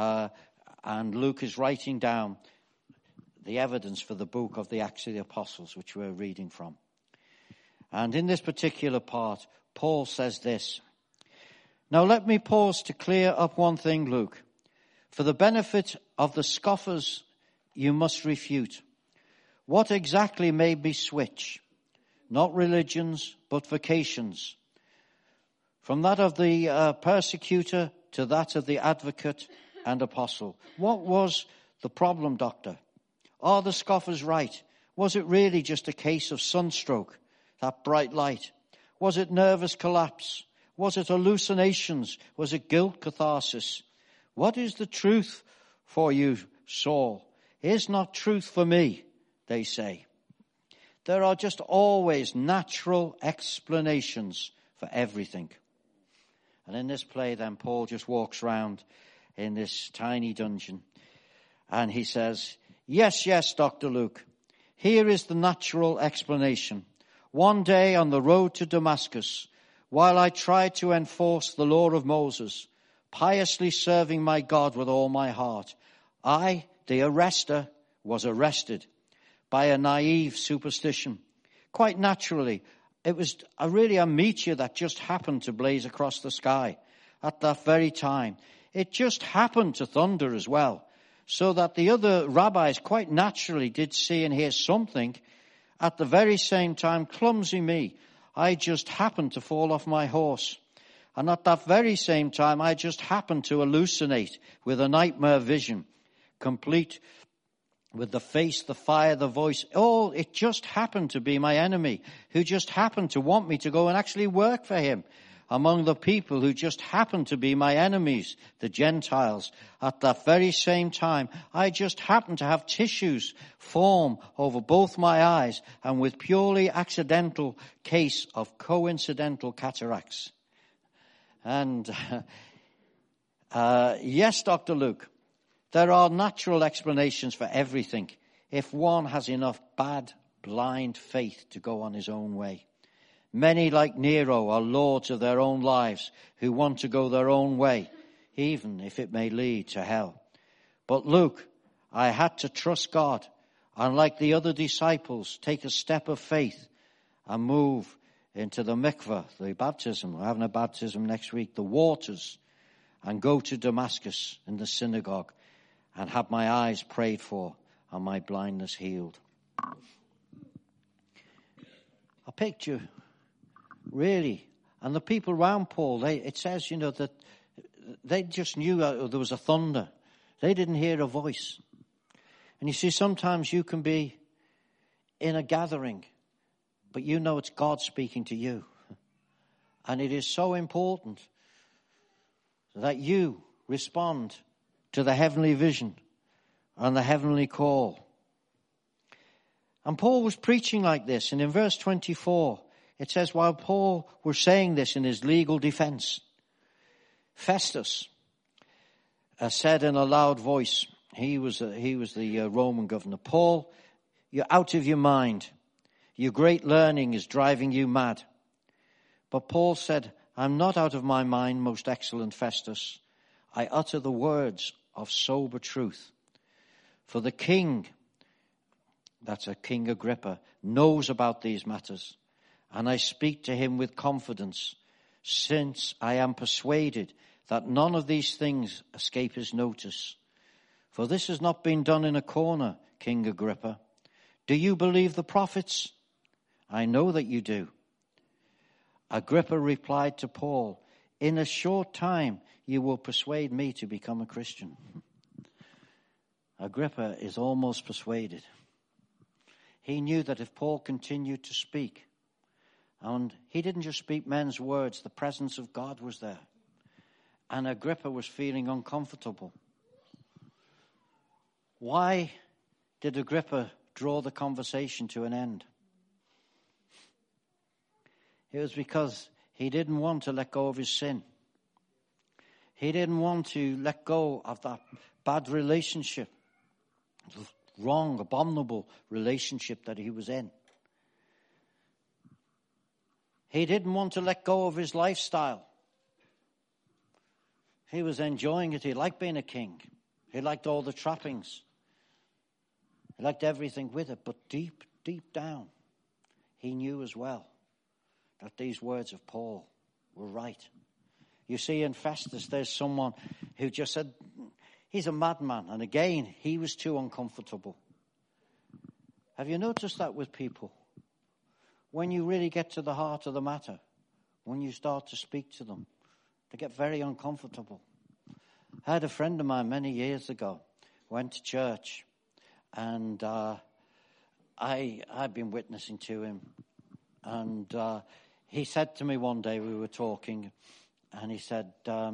Speaker 1: And Luke is writing down the evidence for the book of the Acts of the Apostles, which we're reading from. And in this particular part, Paul says this. Now let me pause to clear up one thing, Luke. For the benefit of the scoffers, you must refute. What exactly made me switch? Not religions, but vocations. From that of the persecutor to that of the advocate and apostle. What was the problem, Doctor? Are the scoffers right? Was it really just a case of sunstroke, that bright light? Was it nervous collapse? Was it hallucinations? Was it guilt catharsis? What is the truth for you, Saul? Is not truth for me, they say. There are just always natural explanations for everything. And in this play, then, Paul just walks around in this tiny dungeon. And he says, yes, Dr. Luke. Here is the natural explanation. One day on the road to Damascus, while I tried to enforce the law of Moses, piously serving my God with all my heart, I, the arrester, was arrested by a naive superstition. Quite naturally, it was really a meteor that just happened to blaze across the sky at that very time. It just happened to thunder as well, so that the other rabbis quite naturally did see and hear something. At the very same time, clumsy me, I just happened to fall off my horse. And at that very same time, I just happened to hallucinate with a nightmare vision, complete with the face, the fire, the voice. Oh, it just happened to be my enemy, who just happened to want me to go and actually work for him. among the people who just happened to be my enemies, the Gentiles. At that very same time, I just happened to have tissues form over both my eyes and with purely accidental case of coincidental cataracts. And yes, Dr. Luke, there are natural explanations for everything if one has enough bad, blind faith to go on his own way. Many, like Nero, are lords of their own lives who want to go their own way, even if it may lead to hell. But Luke, I had to trust God and, like the other disciples, take a step of faith and move into the mikveh, the baptism. We're having a baptism next week, the waters, and go to Damascus in the synagogue and have my eyes prayed for and my blindness healed. I picked you. Really. And the people around Paul, it says, that they just knew there was a thunder. They didn't hear a voice. And you see, sometimes you can be in a gathering, but you know it's God speaking to you. And it is so important that you respond to the heavenly vision and the heavenly call. And Paul was preaching like this. And in verse 24, it says, while Paul was saying this in his legal defense, Festus said in a loud voice, he was the Roman governor, Paul, you're out of your mind. Your great learning is driving you mad. But Paul said, I'm not out of my mind, most excellent Festus. I utter the words of sober truth. For the king, that's a King Agrippa, knows about these matters. And I speak to him with confidence, since I am persuaded that none of these things escape his notice. For this has not been done in a corner, King Agrippa. Do you believe the prophets? I know that you do. Agrippa replied to Paul, in a short time you will persuade me to become a Christian. Agrippa is almost persuaded. He knew that if Paul continued to speak, and he didn't just speak men's words, the presence of God was there. And Agrippa was feeling uncomfortable. Why did Agrippa draw the conversation to an end? It was because he didn't want to let go of his sin. He didn't want to let go of that bad relationship, wrong, abominable relationship that he was in. He didn't want to let go of his lifestyle. He was enjoying it. He liked being a king. He liked all the trappings. He liked everything with it. But deep, deep down, he knew as well that these words of Paul were right. You see, in Festus, there's someone who just said, he's a madman. And again, he was too uncomfortable. Have you noticed that with people? When you really get to the heart of the matter, when you start to speak to them, they get very uncomfortable. I had a friend of mine many years ago, went to church, and I'd been witnessing to him. And he said to me one day, we were talking, and he said,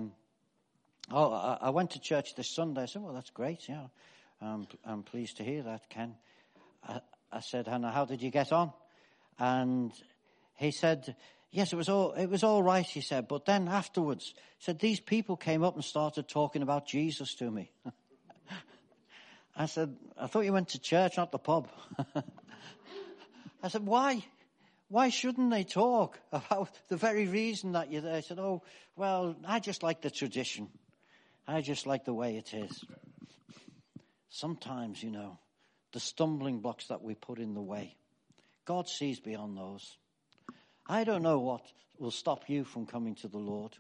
Speaker 1: I went to church this Sunday. I said, well, that's great, yeah. I'm pleased to hear that, Ken. I said, Hannah, how did you get on? And he said, yes, it was all right, he said. But then afterwards, he said, these people came up and started talking about Jesus to me. I said, I thought you went to church, not the pub. I said, why? Why shouldn't they talk about the very reason that you're there? I said, oh, well, I just like the tradition. I just like the way it is. Sometimes, the stumbling blocks that we put in the way, God sees beyond those. I don't know what will stop you from coming to the Lord.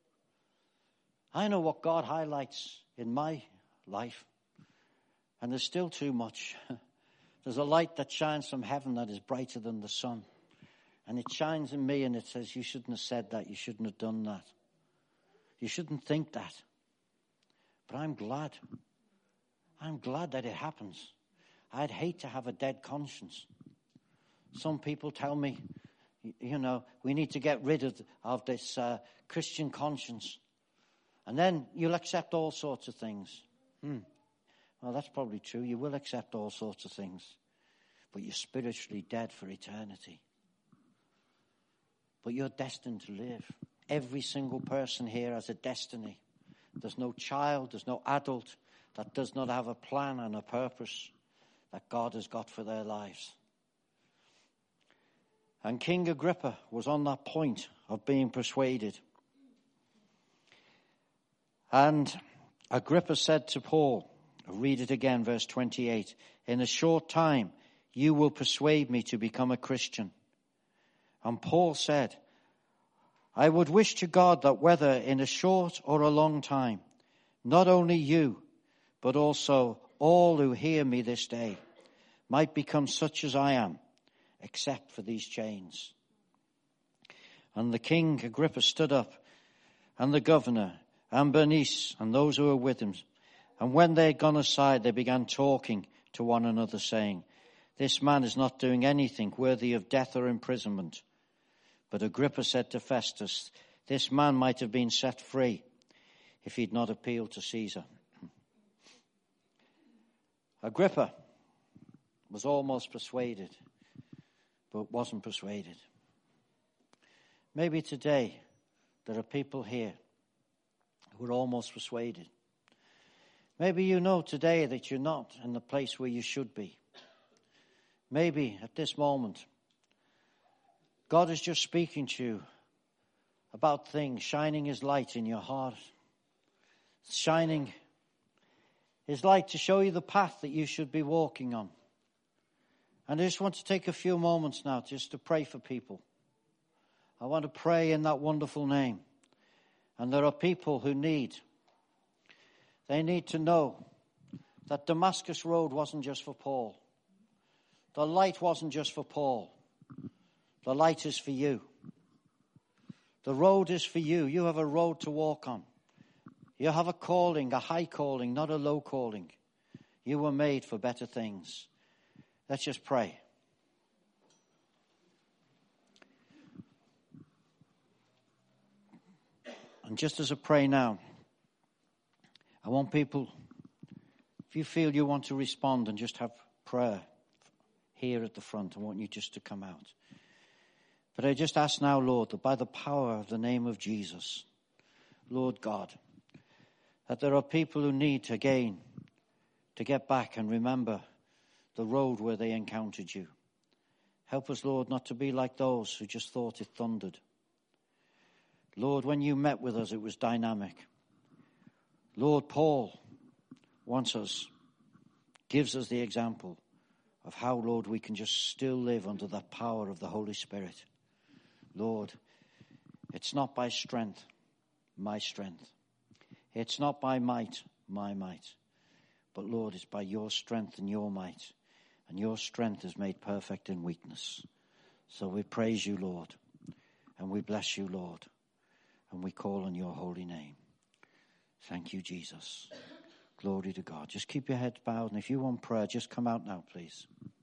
Speaker 1: I know what God highlights in my life, and there's still too much. There's a light that shines from heaven that is brighter than the sun. And it shines in me and it says, you shouldn't have said that. You shouldn't have done that. You shouldn't think that. But I'm glad. I'm glad that it happens. I'd hate to have a dead conscience. Some people tell me You know, we need to get rid of this Christian conscience. And then you'll accept all sorts of things. Well, that's probably true. You will accept all sorts of things. But you're spiritually dead for eternity. But you're destined to live. Every single person here has a destiny. There's no child, there's no adult that does not have a plan and a purpose that God has got for their lives. And King Agrippa was on that point of being persuaded. And Agrippa said to Paul, I'll read it again, verse 28, in a short time you will persuade me to become a Christian. And Paul said, I would wish to God that whether in a short or a long time, not only you, but also all who hear me this day might become such as I am, except for these chains. And the king Agrippa stood up, and the governor, and Bernice, and those who were with him. And when they had gone aside, they began talking to one another, saying, this man is not doing anything worthy of death or imprisonment. But Agrippa said to Festus, this man might have been set free if he'd not appealed to Caesar. Agrippa was almost persuaded, but wasn't persuaded. Maybe today there are people here who are almost persuaded. Maybe you know today that you're not in the place where you should be. Maybe at this moment, God is just speaking to you about things, shining his light in your heart, shining his light to show you the path that you should be walking on. And I just want to take a few moments now just to pray for people. I want to pray in that wonderful name. And there are people who need to know that Damascus Road wasn't just for Paul. The light wasn't just for Paul. The light is for you. The road is for you. You have a road to walk on. You have a calling, a high calling, not a low calling. You were made for better things. Let's just pray. And just as I pray now, I want people, if you feel you want to respond and just have prayer here at the front, I want you just to come out. But I just ask now, Lord, that by the power of the name of Jesus, Lord God, that there are people who need again to get back and remember the road where they encountered you. Help us, Lord, not to be like those who just thought it thundered. Lord, when you met with us, it was dynamic. Lord, Paul wants us, gives us the example of how, Lord, we can just still live under the power of the Holy Spirit. Lord, it's not by strength, my strength. It's not by might, my might. But, Lord, it's by your strength and your might. And your strength is made perfect in weakness. So we praise you, Lord. And we bless you, Lord. And we call on your holy name. Thank you, Jesus. Glory to God. Just keep your head bowed. And if you want prayer, just come out now, please.